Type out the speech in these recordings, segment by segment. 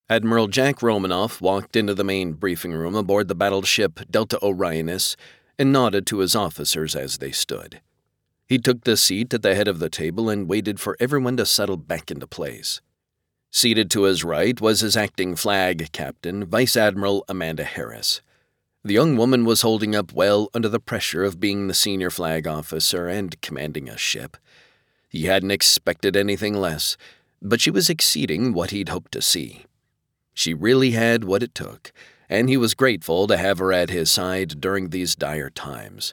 Admiral Jack Romanoff walked into the main briefing room aboard the battleship Delta Orionis and nodded to his officers as they stood. He took the seat at the head of the table and waited for everyone to settle back into place. Seated to his right was his acting flag captain, Vice Admiral Amanda Harris. The young woman was holding up well under the pressure of being the senior flag officer and commanding a ship. He hadn't expected anything less, but she was exceeding what he'd hoped to see. She really had what it took, and he was grateful to have her at his side during these dire times.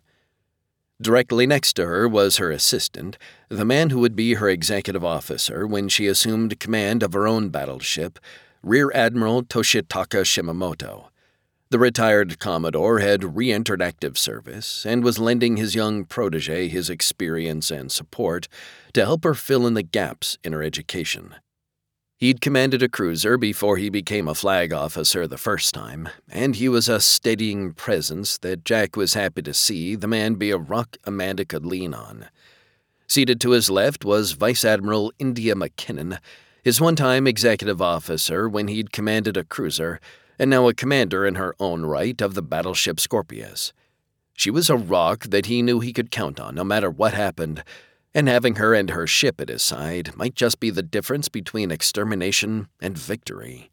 Directly next to her was her assistant, the man who would be her executive officer when she assumed command of her own battleship, Rear Admiral Toshitaka Shimamoto. The retired Commodore had re-entered active service and was lending his young protege his experience and support to help her fill in the gaps in her education. He'd commanded a cruiser before he became a flag officer the first time, and he was a steadying presence that Jack was happy to see the man be a rock Amanda could lean on. Seated to his left was Vice Admiral India McKinnon, his one-time executive officer when he'd commanded a cruiser, and now a commander in her own right of the battleship Scorpius. She was a rock that he knew he could count on no matter what happened, and having her and her ship at his side might just be the difference between extermination and victory.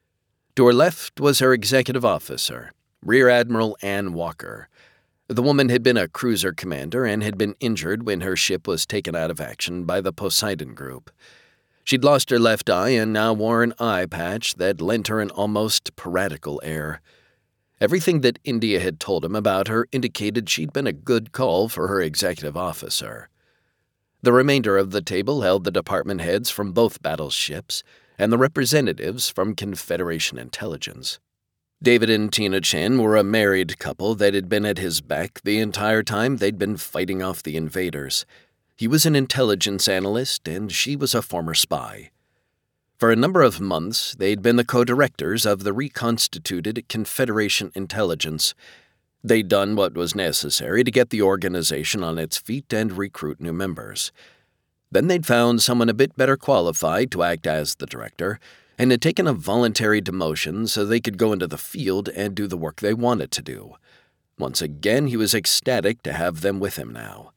To her left was her executive officer, Rear Admiral Ann Walker. The woman had been a cruiser commander and had been injured when her ship was taken out of action by the Poseidon Group. She'd lost her left eye and now wore an eye patch that lent her an almost piratical air. Everything that India had told him about her indicated she'd been a good call for her executive officer. The remainder of the table held the department heads from both battleships and the representatives from Confederation intelligence. David and Tina Chen were a married couple that had been at his back the entire time they'd been fighting off the invaders. He was an intelligence analyst, and she was a former spy. For a number of months, they'd been the co-directors of the reconstituted Confederation intelligence. They'd done what was necessary to get the organization on its feet and recruit new members. Then they'd found someone a bit better qualified to act as the director, and had taken a voluntary demotion so they could go into the field and do the work they wanted to do. Once again, he was ecstatic to have them with him now.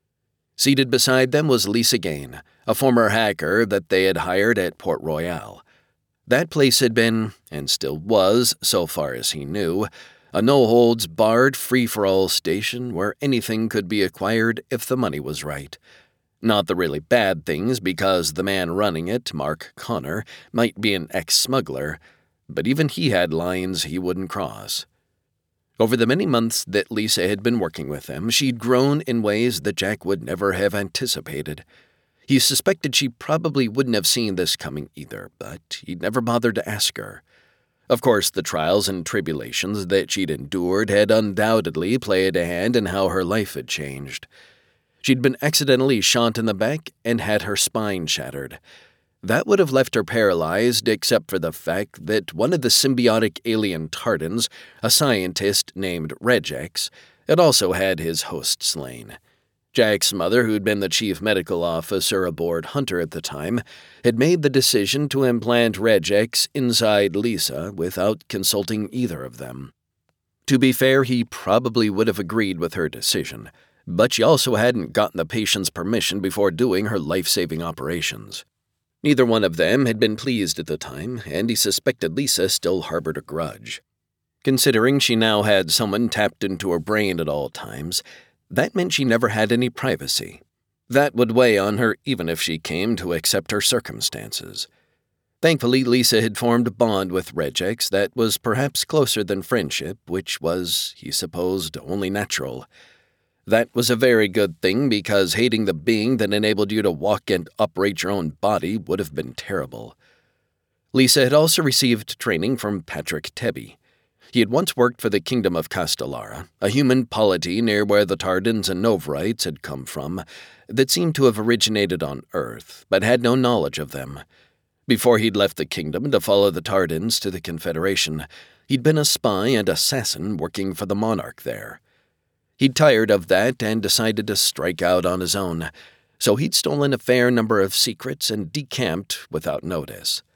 Seated beside them was Lisa Gain, a former hacker that they had hired at Port Royal. That place had been, and still was, so far as he knew, a no-holds-barred, free-for-all station where anything could be acquired if the money was right. Not the really bad things, because the man running it, Mark Connor, might be an ex-smuggler, but even he had lines he wouldn't cross. Over the many months that Lisa had been working with them, she'd grown in ways that Jack would never have anticipated. He suspected she probably wouldn't have seen this coming either, but he'd never bothered to ask her. Of course, the trials and tribulations that she'd endured had undoubtedly played a hand in how her life had changed. She'd been accidentally shot in the back and had her spine shattered. That would have left her paralyzed except for the fact that one of the symbiotic alien Tardans, a scientist named Regex, had also had his host slain. Jack's mother, who'd been the chief medical officer aboard Hunter at the time, had made the decision to implant Regex inside Lisa without consulting either of them. To be fair, he probably would have agreed with her decision, but she also hadn't gotten the patient's permission before doing her life-saving operations. Neither one of them had been pleased at the time, and he suspected Lisa still harbored a grudge. Considering she now had someone tapped into her brain at all times, that meant she never had any privacy. That would weigh on her even if she came to accept her circumstances. Thankfully, Lisa had formed a bond with Regex that was perhaps closer than friendship, which was, he supposed, only natural. That was a very good thing because hating the being that enabled you to walk and operate your own body would have been terrible. Lisa had also received training from Patrick Tebby. He had once worked for the Kingdom of Castellara, a human polity near where the Tardans and Novrites had come from, that seemed to have originated on Earth, but had no knowledge of them. Before he'd left the kingdom to follow the Tardans to the Confederation, he'd been a spy and assassin working for the monarch there. He'd tired of that and decided to strike out on his own, so he'd stolen a fair number of secrets and decamped without notice.